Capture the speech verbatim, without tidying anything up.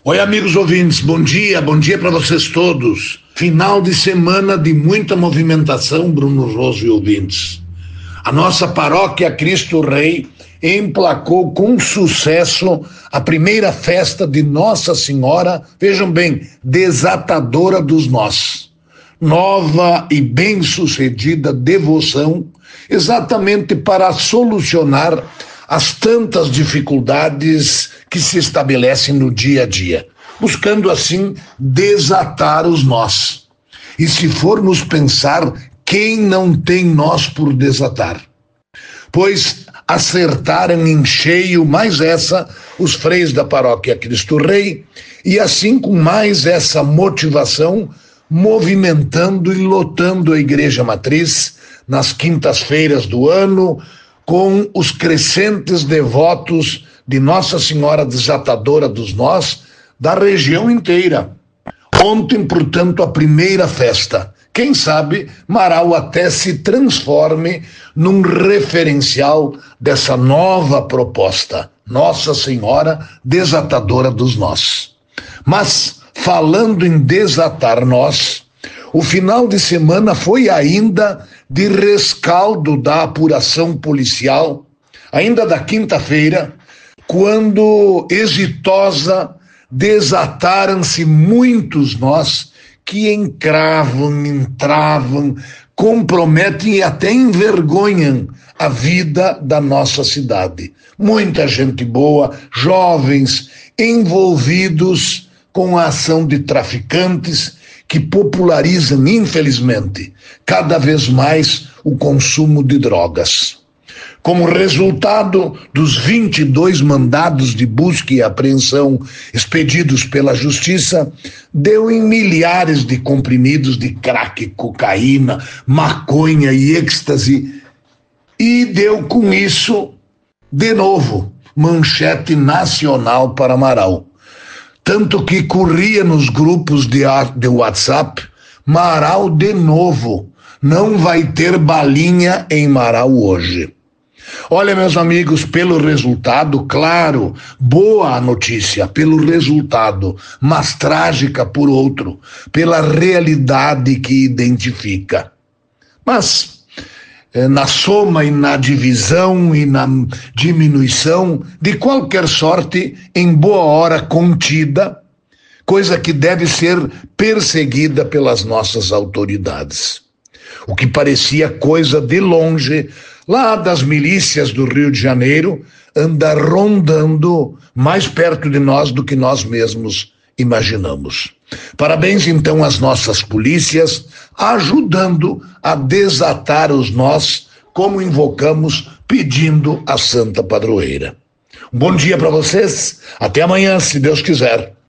Oi, amigos ouvintes, bom dia, bom dia para vocês todos. Final de semana de muita movimentação, Bruno Roso e ouvintes. A nossa paróquia Cristo Rei emplacou com sucesso a primeira festa de Nossa Senhora, vejam bem, desatadora dos nós. Nova e bem-sucedida devoção, exatamente para solucionar as tantas dificuldades que se estabelecem no dia a dia, buscando assim desatar os nós. E se formos pensar, quem não tem nós por desatar? Pois acertaram em cheio mais essa os freis da paróquia Cristo Rei, e assim com mais essa motivação, movimentando e lotando a Igreja Matriz nas quintas-feiras do ano, com os crescentes devotos de Nossa Senhora Desatadora dos Nós, da região inteira. Ontem, portanto, a primeira festa. Quem sabe Marau até se transforme num referencial dessa nova proposta, Nossa Senhora Desatadora dos Nós. Mas, falando em desatar nós, o final de semana foi ainda de rescaldo da apuração policial, ainda da quinta-feira, quando, exitosa, desataram-se muitos nós que encravam, entravam, comprometem e até envergonham a vida da nossa cidade. Muita gente boa, jovens, envolvidos com a ação de traficantes que popularizam, infelizmente, cada vez mais o consumo de drogas. Como resultado dos vinte e dois mandados de busca e apreensão expedidos pela Justiça, deu em milhares de comprimidos de crack, cocaína, maconha e êxtase, e deu com isso, de novo, manchete nacional para Marau. Tanto que corria nos grupos de, de WhatsApp, Marau de novo, não vai ter balinha em Marau hoje. Olha, meus amigos, pelo resultado, claro, boa a notícia, pelo resultado, mas trágica por outro, pela realidade que identifica. Mas, na soma e na divisão e na diminuição, de qualquer sorte, em boa hora contida, coisa que deve ser perseguida pelas nossas autoridades. O que parecia coisa de longe, lá das milícias do Rio de Janeiro, anda rondando mais perto de nós do que nós mesmos imaginamos. Parabéns então às nossas polícias, ajudando a desatar os nós, como invocamos, pedindo a Santa Padroeira. Um bom dia para vocês, até amanhã, se Deus quiser.